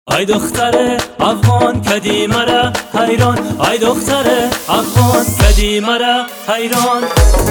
ای دختر افغان کدی مرا حیران، ای دختر افغان کدی مرا حیران.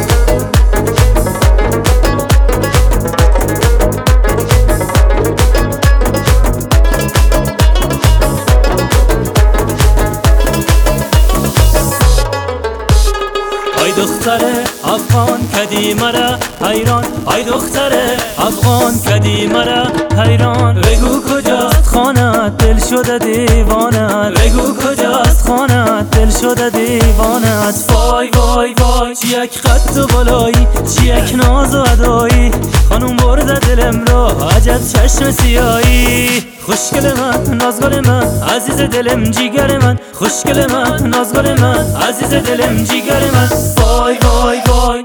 ای دختر افغان کدی مرا حیران، ای دختر افغان کدی مرا حیران. بگو کجاست خانه دل شده دیوانه، بگو کجاست خانه دل شده دیوانه. وای وای وای چی یک قد و بالایی، چی یک ناز و ادایی، خانوم برده دلم را عجب چشم سیایی. خوشگل من نازگل من عزیز دلم جیگر من، خوشگل من نازگل من عزیز دلم جیگر من. وای وای وای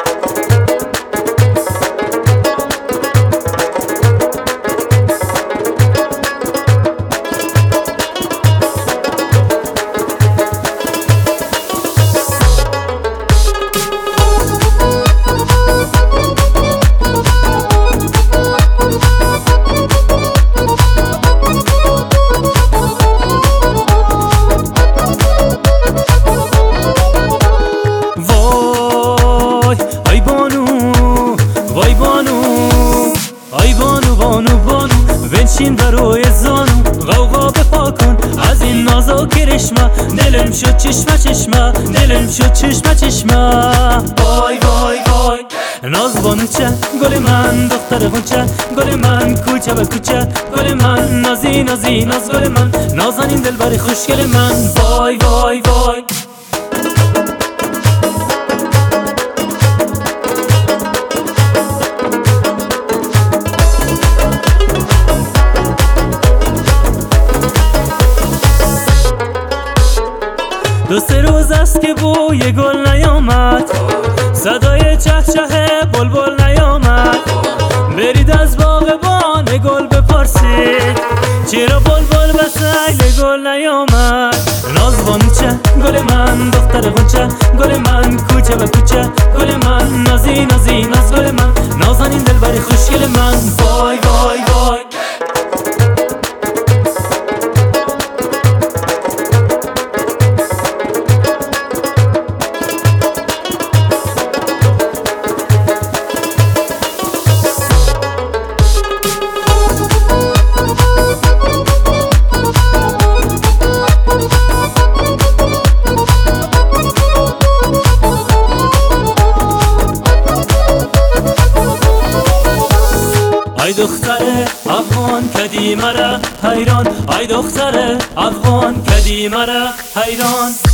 بنشین بروی زانو غوغا بپا کن از این نازا کرشمه، دلم شد چشمه چشمه، دلم شد چشمه چشمه. وای وای وای ناز بانوچه گل من دختر غنچه، گل من کوچه به کوچه، گل من نازی نازی ناز گل من نازنین دلبر خوشگل من. وای وای وای دو سه روز است که بوی گل نیامد، صدای چهچه بلبل نیامد. برید از باغبان گل بپرسید چرا بلبل به سیل گل نیامد. ناز بانوچه گل من دختر غنچه، گل من کوچه به کوچه، گل من نازی نازی ناز گل من نازنین دلبر خوشگل من. وای وای وای ای دختر افغان کدی مرا حیران، ای دختر افغان کدی مرا حیران.